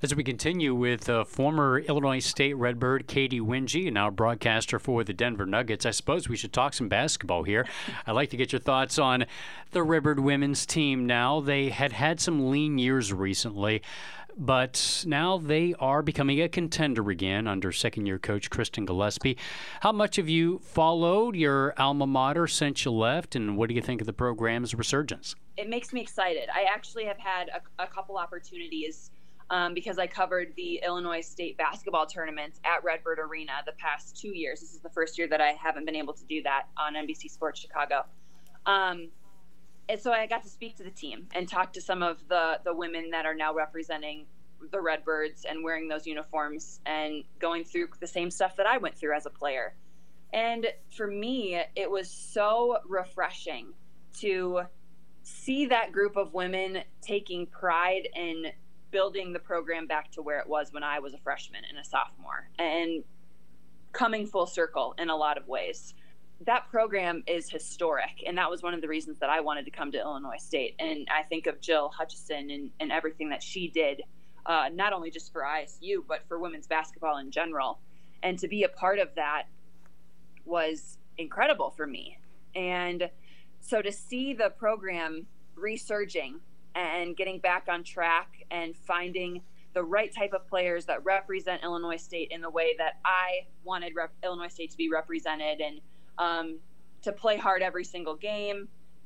As we continue with former Illinois State Redbird Katie Winge, now a broadcaster for the Denver Nuggets, I suppose we should talk some basketball here. I'd like to get your thoughts on the Redbird women's team now. They had some lean years recently, but now they are becoming a contender again under second-year coach Kristen Gillespie. How much have you followed your alma mater since you left, and what do you think of the program's resurgence? It makes me excited. I actually have had a couple opportunities because I covered the Illinois State basketball tournament at Redbird Arena the past 2 years. This is the first year that I haven't been able to do that on NBC Sports Chicago. And so I got to speak to the team and talk to some of the women that are now representing the Redbirds and wearing those uniforms and going through the same stuff that I went through as a player. And for me, it was so refreshing to see that group of women taking pride in building the program back to where it was when I was a freshman and a sophomore, and coming full circle in a lot of ways. That program is historic, and that was one of the reasons that I wanted to come to Illinois State. And I think of Jill Hutchison and everything that she did, not only just for ISU, but for women's basketball in general. And to be a part of that was incredible for me. And so to see the program resurging and getting back on track and finding the right type of players that represent Illinois State in the way that I wanted Illinois State to be represented, and to play hard every single game,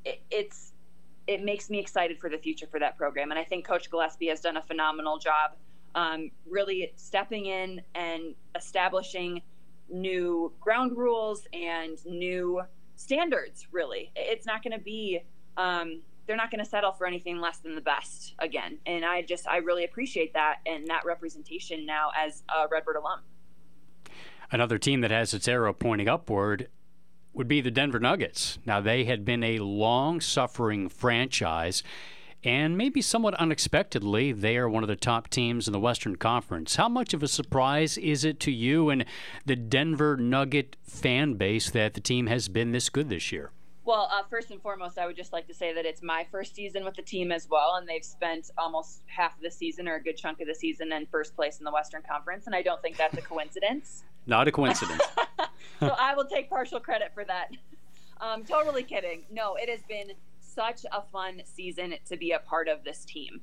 it makes me excited for the future for that program. And I think Coach Gillespie has done a phenomenal job really stepping in and establishing new ground rules and new standards, really. It's not going to be they're not going to settle for anything less than the best again. And I really appreciate that and that representation now as a Redbird alum. Another team that has its arrow pointing upward would be the Denver Nuggets. Now, they had been a long-suffering franchise, and maybe somewhat unexpectedly, they are one of the top teams in the Western Conference. How much of a surprise is it to you and the Denver Nugget fan base that the team has been this good this year? Well, first and foremost, I would just like to say that it's my first season with the team as well, and they've spent almost half of the season or a good chunk of the season in first place in the Western Conference, and I don't think that's a coincidence. Not a coincidence. So I will take partial credit for that. Totally kidding. No, it has been such a fun season to be a part of this team.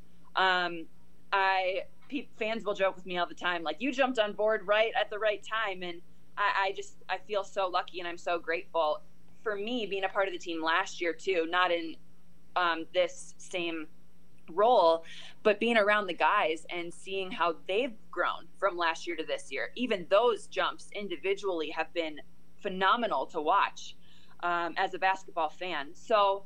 Fans will joke with me all the time, like, you jumped on board right at the right time, and I feel so lucky and I'm so grateful. For me, being a part of the team last year too, not in this same role, but being around the guys and seeing how they've grown from last year to this year. Even those jumps individually have been phenomenal to watch as a basketball fan. So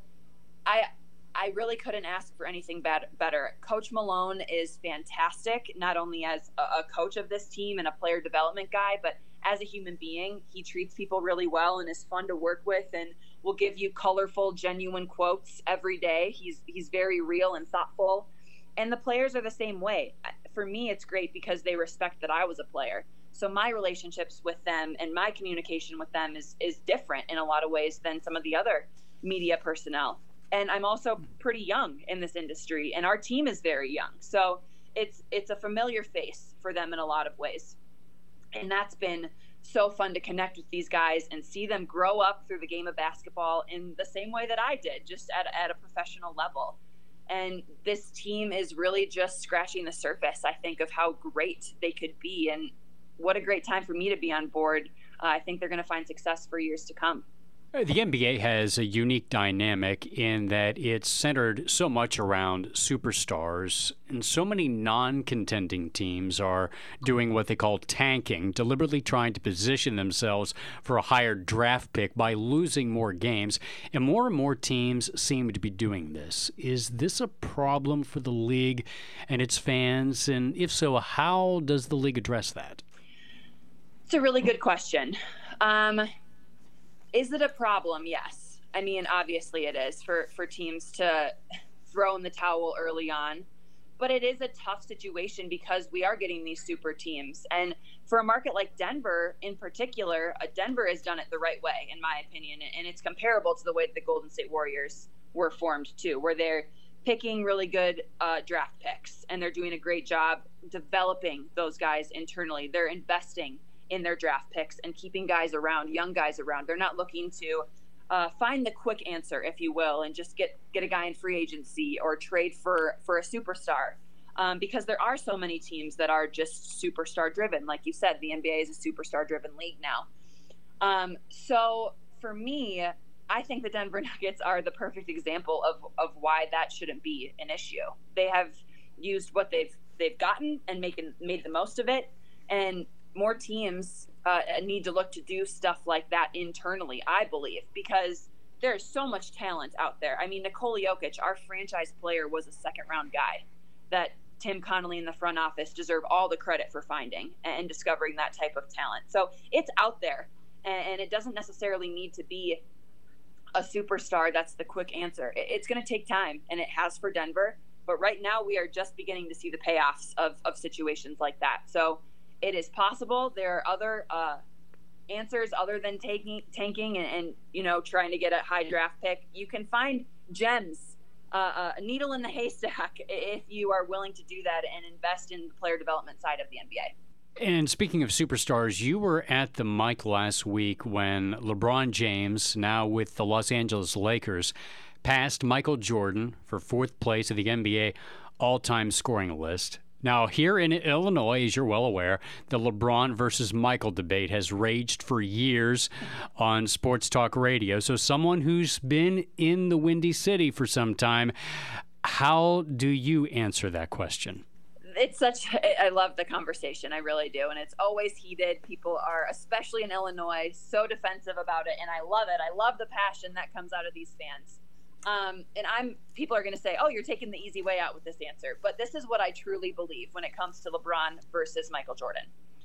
I really couldn't ask for anything better. Coach Malone is fantastic, not only as a coach of this team and a player development guy, but as a human being. He treats people really well and is fun to work with and will give you colorful, genuine quotes every day. He's very real and thoughtful. And the players are the same way. For me, it's great because they respect that I was a player. So my relationships with them and my communication with them is different in a lot of ways than some of the other media personnel. And I'm also pretty young in this industry, and our team is very young. So it's a familiar face for them in a lot of ways. And that's been so fun to connect with these guys and see them grow up through the game of basketball in the same way that I did, just at a professional level. And this team is really just scratching the surface, I think, of how great they could be. And what a great time for me to be on board. I think they're going to find success for years to come. The NBA has a unique dynamic in that it's centered so much around superstars, and so many non-contending teams are doing what they call tanking, deliberately trying to position themselves for a higher draft pick by losing more games, and more teams seem to be doing this. Is this a problem for the league and its fans, and if so, how does the league address that? It's a really good question. Is it a problem? Yes. I mean, obviously it is for teams to throw in the towel early on. But it is a tough situation because we are getting these super teams. And for a market like Denver in particular, Denver has done it the right way, in my opinion. And it's comparable to the way that the Golden State Warriors were formed too, where picking really good draft picks, and they're doing a great job developing those guys internally. They're investing in their draft picks and keeping guys around, young guys around. They're not looking to find the quick answer, if you will, and just get a guy in free agency or trade for a superstar. Because there are so many teams that are just superstar driven. Like you said, the NBA is a superstar driven league now. So for me, I think the Denver Nuggets are the perfect example of why that shouldn't be an issue. They have used what they've gotten and made the most of it, and more teams need to look to do stuff like that internally, I believe, because there's so much talent out there. I mean, Nikola Jokic, our franchise player, was a second-round guy that Tim Connolly in the front office deserve all the credit for finding and discovering that type of talent. So it's out there, and it doesn't necessarily need to be a superstar that's the quick answer. It's going to take time, and it has for Denver. But right now, we are just beginning to see the payoffs of situations like that. So it is possible. There are other answers other than tanking and trying to get a high draft pick. You can find gems, a needle in the haystack, if you are willing to do that and invest in the player development side of the NBA. And speaking of superstars, you were at the mic last week when LeBron James, now with the Los Angeles Lakers, passed Michael Jordan for fourth place of the NBA all-time scoring list. Now, here in Illinois, as you're well aware, the LeBron versus Michael debate has raged for years on sports talk radio. So someone who's been in the Windy City for some time, how do you answer that question? I love the conversation. I really do. And it's always heated. People are, especially in Illinois, so defensive about it. And I love it. I love the passion that comes out of these fans. People are going to say, oh, you're taking the easy way out with this answer. But this is what I truly believe when it comes to LeBron versus Michael Jordan.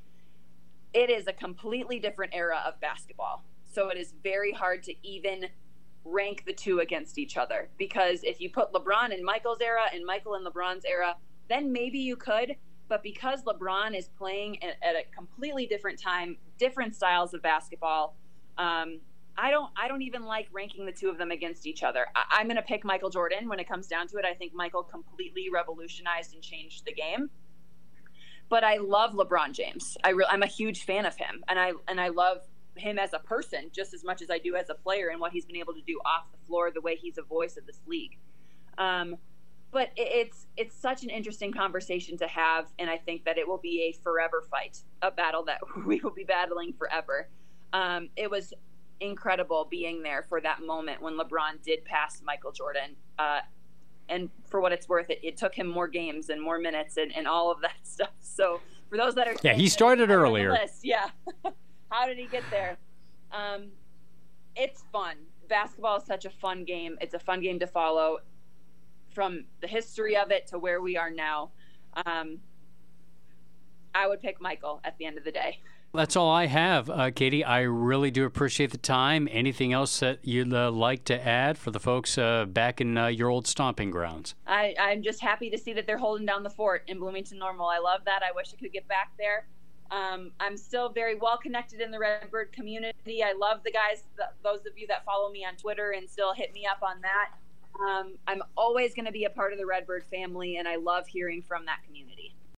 It is a completely different era of basketball. So it is very hard to even rank the two against each other. Because if you put LeBron in Michael's era and Michael in LeBron's era, then maybe you could. But because LeBron is playing at a completely different time, different styles of basketball, I don't even like ranking the two of them against each other. I'm going to pick Michael Jordan when it comes down to it. I think Michael completely revolutionized and changed the game. But I love LeBron James. I'm a huge fan of him, and I love him as a person just as much as I do as a player and what he's been able to do off the floor, the way he's a voice of this league. But it's such an interesting conversation to have, and I think that it will be a forever fight, a battle that we will be battling forever. It was incredible being there for that moment when LeBron did pass Michael Jordan. And for what it's worth, it took him more games and more minutes and all of that stuff. So for those that are he started earlier. Yeah. How did he get there? It's fun. Basketball is such a fun game. It's a fun game to follow. From the history of it to where we are now, I would pick Michael at the end of the day. That's all I have, Katie. I really do appreciate the time. Anything else that you'd like to add for the folks back in your old stomping grounds? I'm just happy to see that they're holding down the fort in Bloomington Normal. I love that. I wish I could get back there. I'm still very well connected in the Redbird community. I love the guys, those of you that follow me on Twitter and still hit me up on that. I'm always going to be a part of the Redbird family, and I love hearing from that community.